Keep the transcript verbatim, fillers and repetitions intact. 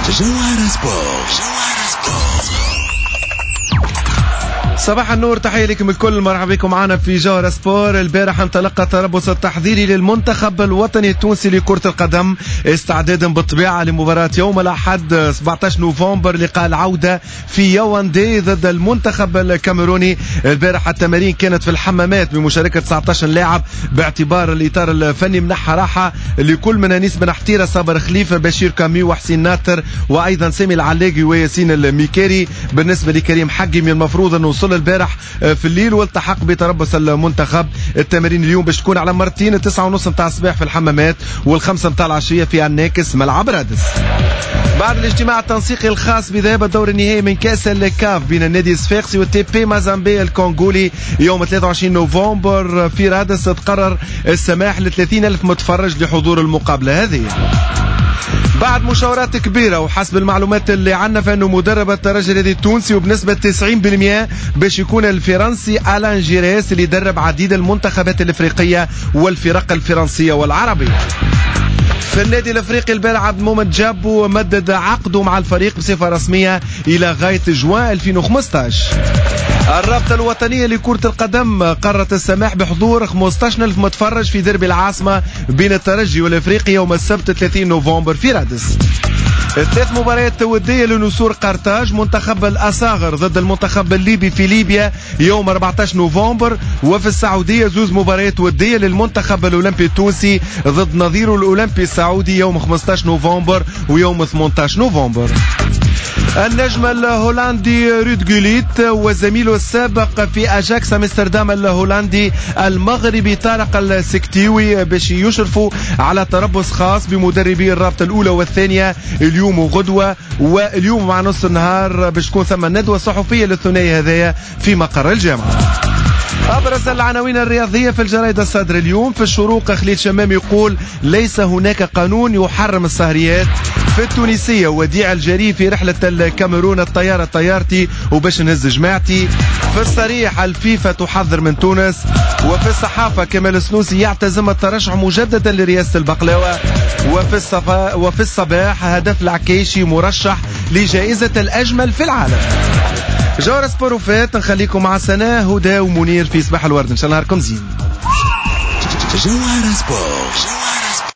جوهر سبورت. صباح النور، تحية لكم الكل، مرحبا بكم معنا في جوهر سبور. البارح انطلق التربص التحضيري للمنتخب الوطني التونسي لكرة القدم استعدادا بالطبيعة لمباراة يوم الأحد سبعة عشر نوفمبر، لقاء العودة في ياوندي ضد المنتخب الكاميروني. البارح التمارين كانت في الحمامات بمشاركة تسعة عشر لاعب، باعتبار الإطار الفني منحها راحة لكل من أنيس بن حتيرة، صابر خليفة، بشير كامي، وحسين ناطر، وأيضا سامي العلاقي وياسين الميكاري. بالنسبة لكريم حقي المفروض أنه وصل البارح في الليل والتحق بتربص المنتخب. التمارين اليوم باش تكون على مرتين، التسعة ونص متاع الصباح في الحمامات والخمسة متاع العشية في الناكس ملعب رادس. بعد الاجتماع التنسيقي الخاص بذهاب الدور النهائي من كأس الكاف بين النادي الصفاقسي والتي بي مازامبي الكونغولي يوم ثلاثة وعشرين نوفمبر في رادس، تقرر السماح ل ثلاثين ألف متفرج لحضور المقابلة هذه. بعد مشاورات كبيرة وحسب المعلومات اللي عنا، فإنه مدرب الترجي الذي التونسي وبنسبة تسعين بالمئة باش يكون الفرنسي ألان جيريس اللي درب عديد المنتخبات الإفريقية والفرق الفرنسية والعربية. في النادي الافريقي البارح عبد المؤمن جابو مدد عقده مع الفريق بصفة رسمية إلى غاية جوان ألفين وخمسة عشر. الرابطة الوطنية لكرة القدم قررت السماح بحضور خمسة عشر ألف متفرج في ديربي العاصمة بين الترجي والافريقي يوم السبت ثلاثين نوفمبر في رادس. ثلاث مباريات ودية لنسور قرطاج، منتخب الأصاغر ضد المنتخب الليبي في ليبيا يوم أربعة عشر نوفمبر، وفي السعودية زوز مباريات ودية للمنتخب الأولمبي التونسي ضد نظيره الأولمبي السعودي يوم خمسة عشر نوفمبر ويوم ثمانية عشر نوفمبر. النجم الهولندي رود جوليت وزميله السابق في أجاكس أمستردام الهولندي المغربي طارق السكتيوي باش يشرفوا على تربص خاص بمدربي الرابطة الأولى والثانية اليوم وغدوة، واليوم مع نص النهار باش تكون ثم ندوة صحفية للثنائي هذايا في مقر الجامعة. أبرز العناوين الرياضية في الجرائد الصادرة اليوم. في الشروق خليل شمام يقول ليس هناك قانون يحرم السهريات. في التونسية وديع الجري في رحلة الكاميرون الطيارة طيارتي وباش نهز جماعتي. في الصريح الفيفا تحذر من تونس. وفي الصحافة كمال السنوسي يعتزم الترشح مجددا لرئاسة البقلاوة. وفي, الصفا وفي الصباح هدف العكيشي مرشح لجائزة الأجمل في العالم. جوهر سبور وفات، نخليكم مع سناء هدى ومنير في صباح الورد، ان شاء الله نهاركم زين. جوهر سبور.